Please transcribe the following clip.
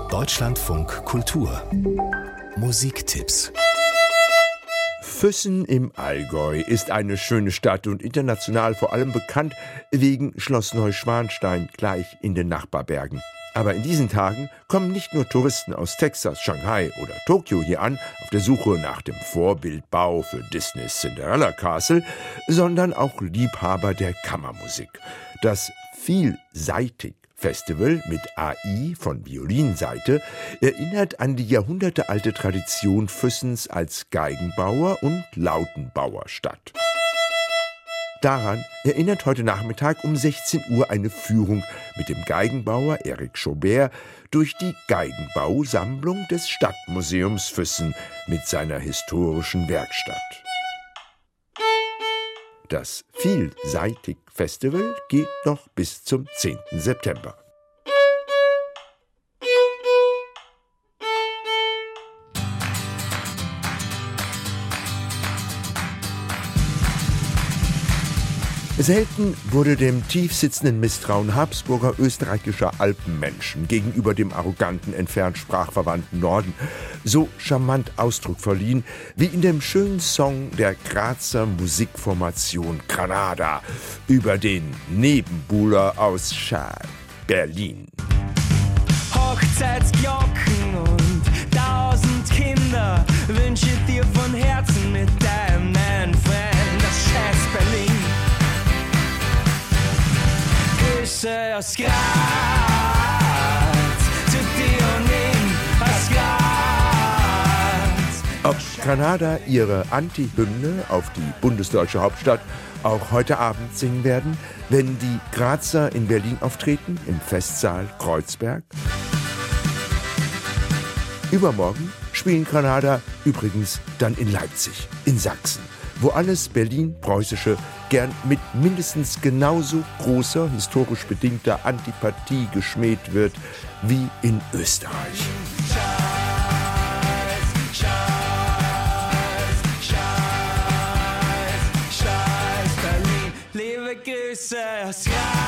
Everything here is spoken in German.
Deutschlandfunk Kultur Musiktipps. Füssen im Allgäu ist eine schöne Stadt und international vor allem bekannt wegen Schloss Neuschwanstein gleich in den Nachbarbergen. Aber in diesen Tagen kommen nicht nur Touristen aus Texas, Shanghai oder Tokio hier an, auf der Suche nach dem Vorbildbau für Disneys Cinderella Castle, sondern auch Liebhaber der Kammermusik. Das Vielseitig Festival mit AI von Violinseite erinnert an die jahrhundertealte Tradition Füssens als Geigenbauer und Lautenbauerstadt. Daran erinnert heute Nachmittag um 16 Uhr eine Führung mit dem Geigenbauer Eric Schaubert durch die Geigenbausammlung des Stadtmuseums Füssen mit seiner historischen Werkstatt. Das Vielseitig Festival geht noch bis zum 10. September. Selten wurde dem tiefsitzenden Misstrauen Habsburger österreichischer Alpenmenschen gegenüber dem arroganten, entfernt sprachverwandten Norden so charmant Ausdruck verliehen wie in dem schönen Song der Grazer Musikformation Granada über den Nebenbuhler aus Berlin. Hochzeitsglocken und 1000 Kinder wünsche dir von Herzen mit deinem neuen Freund das scheiß Berlin. Grüße aus Graz, zu dir und ihm aus Graz. Ob Granada ihre Anti-Hymne auf die bundesdeutsche Hauptstadt auch heute Abend singen werden, wenn die Grazer in Berlin auftreten, im Festsaal Kreuzberg? Übermorgen spielen Granada übrigens dann in Leipzig, in Sachsen, wo alles Berlin-Preußische gern mit mindestens genauso großer, historisch bedingter Antipathie geschmäht wird wie in Österreich. Scheiß Berlin, liebe Grüße aus Graz.